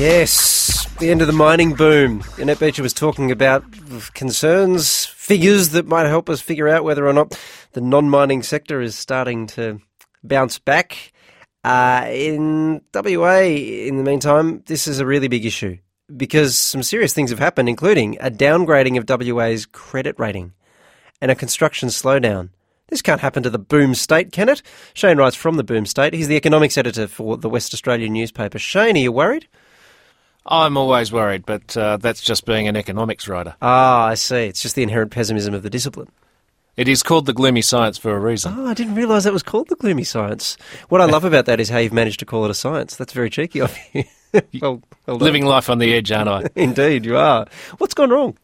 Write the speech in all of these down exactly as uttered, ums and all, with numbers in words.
Yes, the end of the mining boom. Annette Beecher was talking about concerns, figures that might help us figure out whether or not the non-mining sector is starting to bounce back. Uh, in W A, in the meantime, this is a really big issue because some serious things have happened, including a downgrading of W A's credit rating and a construction slowdown. This can't happen to the boom state, can it? Shane writes from the boom state. He's the economics editor for the West Australian newspaper. Shane, are you worried? I'm always worried, but uh, that's just being an economics writer. Ah, I see. It's just the inherent pessimism of the discipline. It is called the gloomy science for a reason. Oh, I didn't realise that was called the gloomy science. What I love about that is how you've managed to call it a science. That's very cheeky of you. well, well Living life on the edge, aren't I? Indeed, you are. What's gone wrong?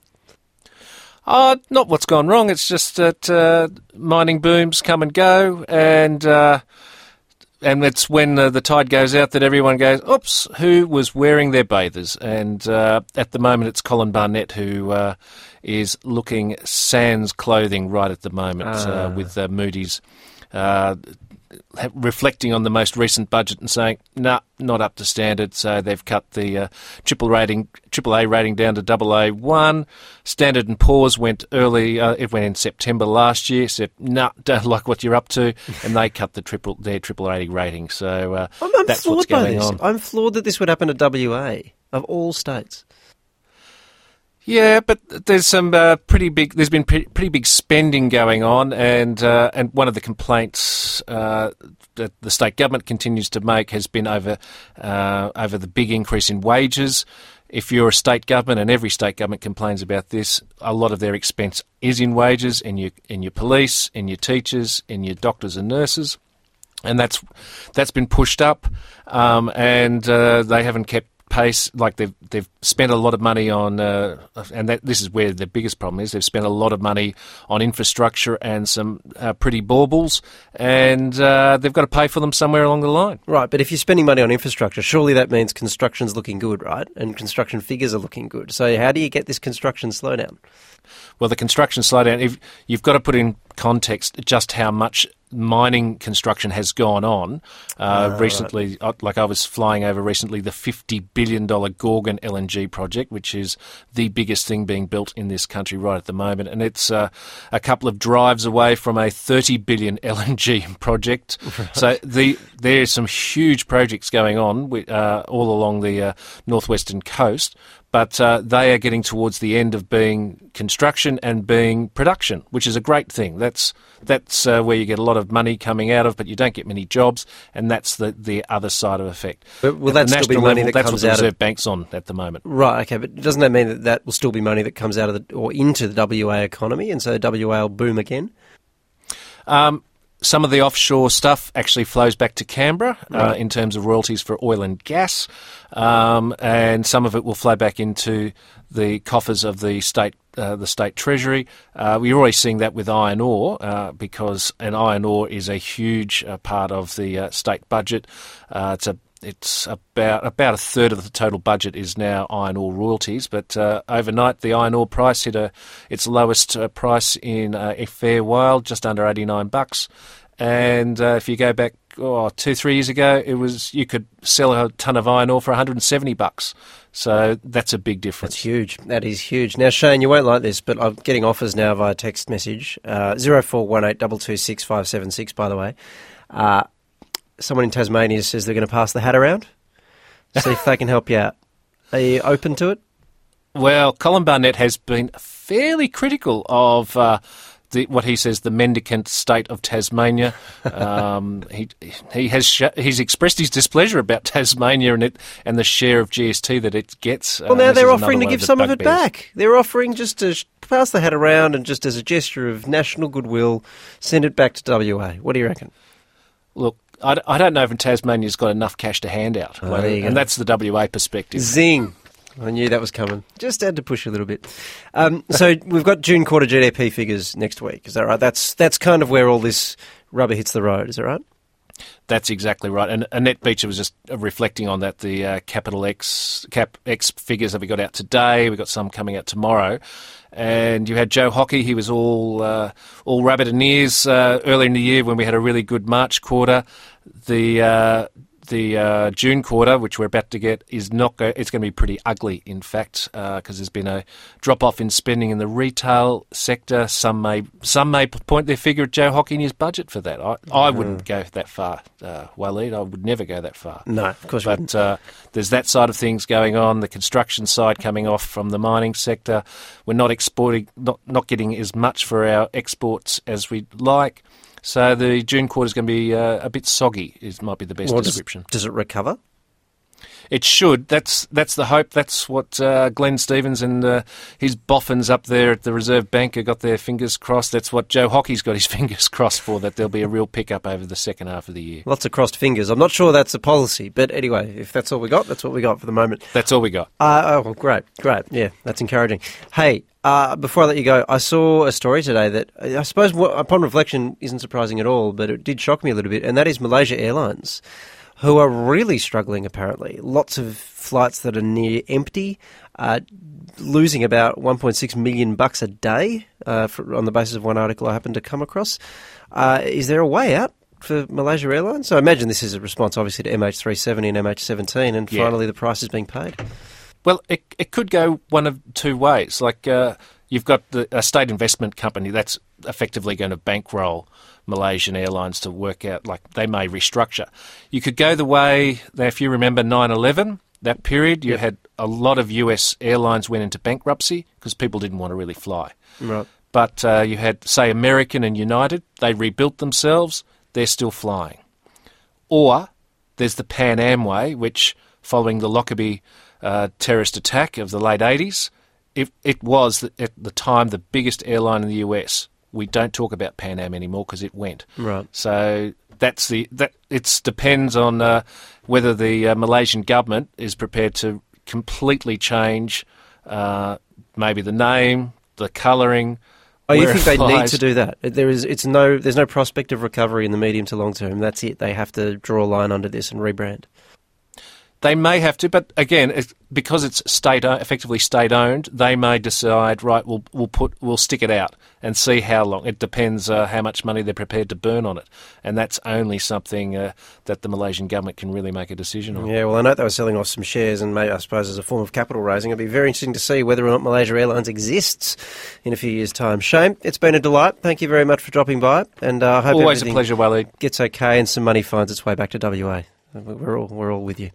Uh, not what's gone wrong. It's just that uh, mining booms come and go, and uh, and it's when uh, the tide goes out that everyone goes, oops, who was wearing their bathers? And uh, at the moment it's Colin Barnett who uh, is looking sans clothing right at the moment ah. uh, with uh, Moody's uh, reflecting on the most recent budget and saying, nah, not up to standard. So they've cut the uh, triple rating, triple A rating down to double A one. Standard and Poor's went early. Uh, it went in September last year. Said, nah, don't like what you're up to, and they cut the triple their triple A rating. So uh, I'm, I'm that's floored what's by going this. on. I'm floored that this would happen to W A of all states. Yeah, but there's some uh, pretty big. There's been pre- pretty big spending going on, and uh, and one of the complaints uh, that the state government continues to make has been over uh, over the big increase in wages. If you're a state government, and every state government complains about this, a lot of their expense is in wages, in your in your police, in your teachers, in your doctors and nurses, and that's that's been pushed up, um, and uh, they haven't kept pace. Like they've they've spent a lot of money on, uh, and that, this is where the biggest problem is. They've spent a lot of money on infrastructure and some uh, pretty baubles, and uh, they've got to pay for them somewhere along the line. Right, but if you're spending money on infrastructure, surely that means construction's looking good, right? And construction figures are looking good. So how do you get this construction slowdown? Well, the construction slowdown, if, you've got to put in context just how much mining construction has gone on. Uh, oh, recently, right. like I was flying over recently, the fifty billion dollars Gorgon L N G project, which is the biggest thing being built in this country right at the moment. And it's uh, a couple of drives away from a thirty billion dollars L N G project. Right. So the, there are some huge projects going on uh, all along the uh, northwestern coast. But uh, they are getting towards the end of being construction and being production, which is a great thing. That's that's uh, where you get a lot of money coming out of, but you don't get many jobs, and that's the, the other side of effect. But will that still be money level, that that's comes what the out Reserve of Bank's on at the moment? Right. Okay, but doesn't that mean that that will still be money that comes out of the or into the W A economy, and so W A will boom again? Um. Some of the offshore stuff actually flows back to Canberra right. uh, in terms of royalties for oil and gas, um, and some of it will flow back into the coffers of the state, uh, the state treasury. Uh, we're already seeing that with iron ore uh, because an iron ore is a huge uh, part of the uh, state budget. Uh, it's a It's about about a third of the total budget is now iron ore royalties, but uh, overnight the iron ore price hit a its lowest uh, price in uh, a fair while, just under eighty-nine bucks. And uh, if you go back oh, two, three years ago, it was you could sell a ton of iron ore for one hundred seventy bucks. So that's a big difference. That's huge. That is huge. Now, Shane, you won't like this, but I'm getting offers now via text message uh, zero four one eight two two six five seven six. By the way. Uh, Someone in Tasmania says they're going to pass the hat around, see if they can help you out. Are you open to it? Well, Colin Barnett has been fairly critical of uh, the, what he says the mendicant state of Tasmania. Um, he he has sh- he's expressed his displeasure about Tasmania and it and the share of G S T that it gets. Well, now uh, they're offering to give some of it back. They're offering just to sh- pass the hat around and just as a gesture of national goodwill, send it back to W A. What do you reckon? Look. I, I don't know if Tasmania's got enough cash to hand out, oh, there you and go. That's the W A perspective. Zing! I knew that was coming. Just had to push a little bit. Um, so we've got June quarter G D P figures next week. Is that right? That's that's kind of where all this rubber hits the road. Is that right? That's exactly right. And Annette Beecher was just reflecting on that. The uh, Capital X Cap X figures that we got out today. We got some coming out tomorrow. And you had Joe Hockey. He was all uh, all rabbit and ears uh, earlier in the year when we had a really good March quarter. The uh, the uh, June quarter, which we're about to get, is not go- it's going to be pretty ugly, in fact, because uh, there's been a drop-off in spending in the retail sector. Some may some may point their finger at Joe Hockey and his budget for that. I, I wouldn't go that far, uh, Waleed. I would never go that far. No, of course but, But uh, there's that side of things going on, the construction side coming off from the mining sector. We're not exporting, not, not getting as much for our exports as we'd like. So the June quarter is going to be uh, a bit soggy, is might be the best well, description. Does, does it recover? It should. That's that's the hope. That's what uh, Glenn Stevens and uh, his boffins up there at the Reserve Bank have got their fingers crossed. That's what Joe Hockey's got his fingers crossed for, that there'll be a real pickup over the second half of the year. Lots of crossed fingers. I'm not sure that's a policy, but anyway, if that's all we got, that's what we got for the moment. That's all we got. Uh, oh, well, great, great. Yeah, that's encouraging. Hey, uh, before I let you go, I saw a story today that uh, I suppose, what, upon reflection, isn't surprising at all, but it did shock me a little bit, and that is Malaysia Airlines, who are really struggling, apparently. Lots of flights that are near empty, uh, losing about one point six million bucks a day uh, for, on the basis of one article I happened to come across. Uh, is there a way out for Malaysia Airlines? So I imagine this is a response, obviously, to M H three seventy and M H seventeen, and Yeah. finally the price is being paid. Well, it it could go one of two ways. Like uh, you've got the, a state investment company that's effectively going to bankroll Malaysian Airlines to work out, like they may restructure. You could go the way that, if you remember nine eleven, that period, you Yep. had a lot of U S airlines went into bankruptcy because people didn't want to really fly. Right. But uh, you had, say, American and United, they rebuilt themselves, they're still flying. Or there's the Pan Am way, which, following the Lockerbie uh, terrorist attack of the late eighties, it, it was, at the time, the biggest airline in the U S. We don't talk about Pan Am anymore because it went. Right. So that's the that it depends on uh, whether the uh, Malaysian government is prepared to completely change uh, maybe the name, the colouring. Oh, you where think it they need flies. to do that? There is, it's no, there's no prospect of recovery in the medium to long term. That's it. They have to draw a line under this and rebrand. They may have to, but again, it's, because it's state effectively state owned, they may decide, right, we'll we'll put we'll stick it out and see how long. It depends uh, how much money they're prepared to burn on it, and that's only something uh, that the Malaysian government can really make a decision on. Yeah, well, I know they were selling off some shares, and maybe, I suppose, as a form of capital raising. It'd be very interesting to see whether or not Malaysia Airlines exists in a few years' time. Shane, it's been a delight. Thank you very much for dropping by, and uh, I hope Always a everything pleasure, Waleed. gets okay and some money finds its way back to W A. We're all we're all with you.